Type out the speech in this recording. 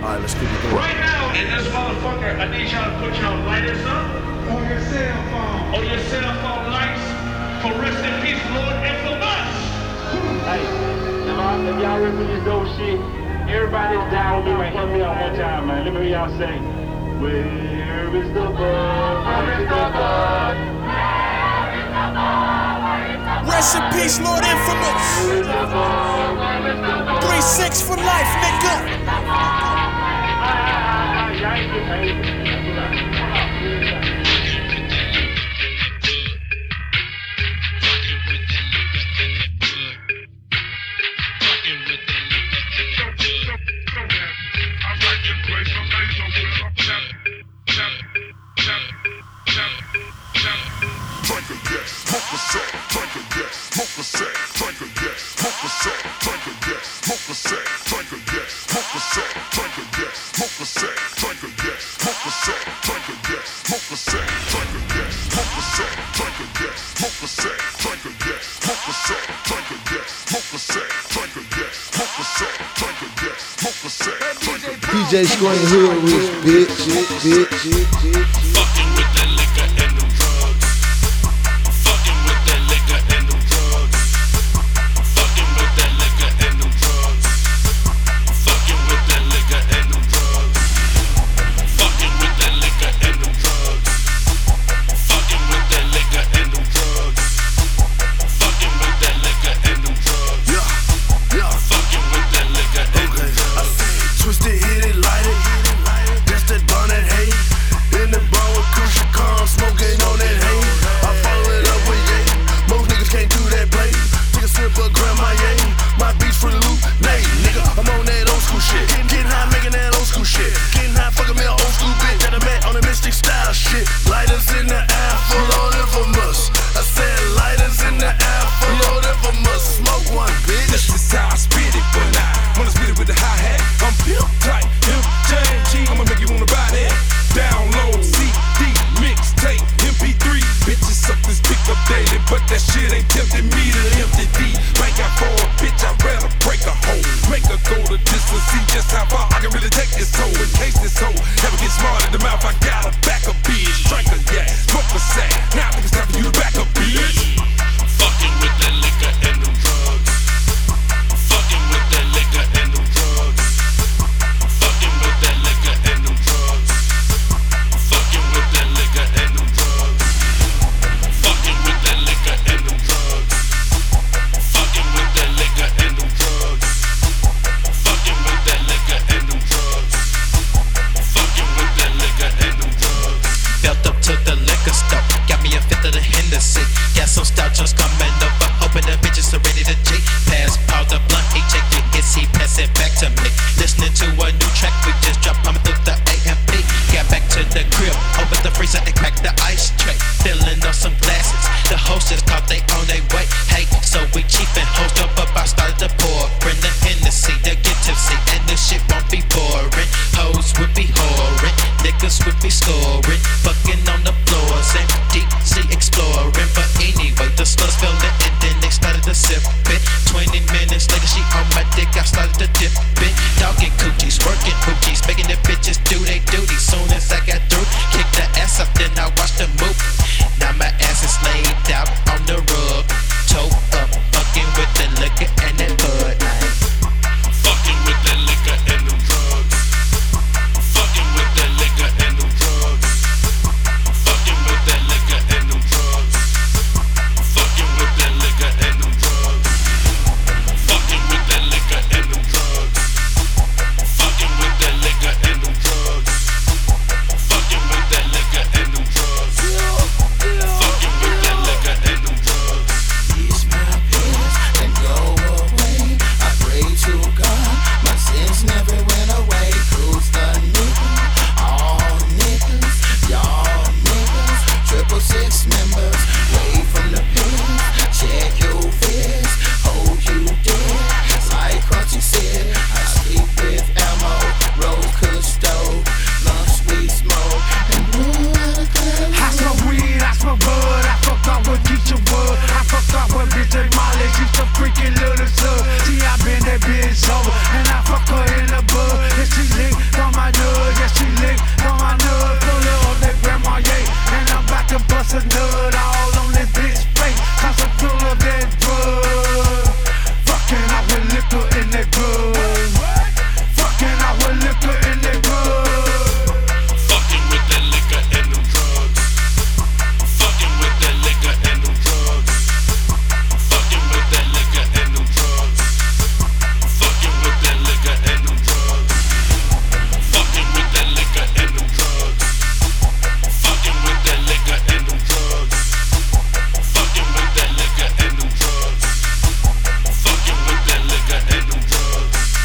Alright, let's keep it going. Right now, in this motherfucker, I need y'all to put y'all lighters up. On your cell phone. On your cell phone lights. For rest in peace, Lord Infamous. Hey, if y'all ready for this dope shit, everybody's down with me, man. Hear me out one time, man. Let me hear y'all say, where is the bug? Where is the bug? Rest in peace, Lord Infamous. 3-6 for life, nigga. DJ Screen Hood Rich, bitch. Fucking with that liquor and them drugs. Fucking with that liquor and them drugs. Fucking with that liquor and them drugs. Fucking with that liquor and them drugs. Fucking with that liquor and them drugs. Fucking with that liquor and them drugs. Fucking with that liquor and them drugs. Yeah. Fucking with that liquor and them drugs. Twist it, hit it, light it. That's that burn that hate. In the bar with Christian Carl, smoking on that hate. I follow it up with Ye. Most niggas can't do that blade. Take a sip of Grandma Ye. My beats for the loop, nay, nigga. I'm on that old school shit. Getting high, making that old school shit. Getting high, fucking me an old school bitch that I met on the Mystic Style shit. Lighters in the air, full of Infamous. I said lighters in the air, full of Infamous. Smoke one, bitch. This is how I spit it, but I wanna spit it with the hi-hat. I'm pimp tight, pimp J&G. I'ma make you wanna buy that. Download, CD, mixtape, MP3. Bitches up this pick up daily, but that shit ain't tempting me to empty D. Bank out for a bitch, I'd rather break a hole. Make her go the distance, see just how far I can really take this hoe. In case this hoe ever get smart in the mouth, I got a back a bitch. Drink a yak, smoke a sack. Now I think it's time for you to back a bitch. Fucking with that liquor and them drugs. Fucking with that liquor and them drugs. Fucking with that liquor and them drugs. Fucking with that liquor and them drugs. Fucking with that liquor and them drugs. Fucking with that liquor and them drugs. Fucking with that liquor and them drugs. Fucking with that liquor and them drugs. Belt up to the liquor store, got me a fifth of the Hennessy. Got some stout just coming over, hoping the bitches are ready to G. Pass Paul the blunt, he check your hits, he pass it back to me. Listening to a new track, we just dropped pumping through the AMP. Got back to the crib, opened the freezer and cracked the ice tray. Filling up some glasses, the hostess thought they on their way. Hey, so we cheap and host up, I started to pour. Bring the Hennessy, they get tipsy, and this shit won't be boring. Hoes would be whoring, niggas would be scoring, fucking on the floors and deep sea exploring. But anyway, the sluts fell in and then they started to sip it. 20 minutes later, she on my dick, I started to dip it. Dogging coochies, working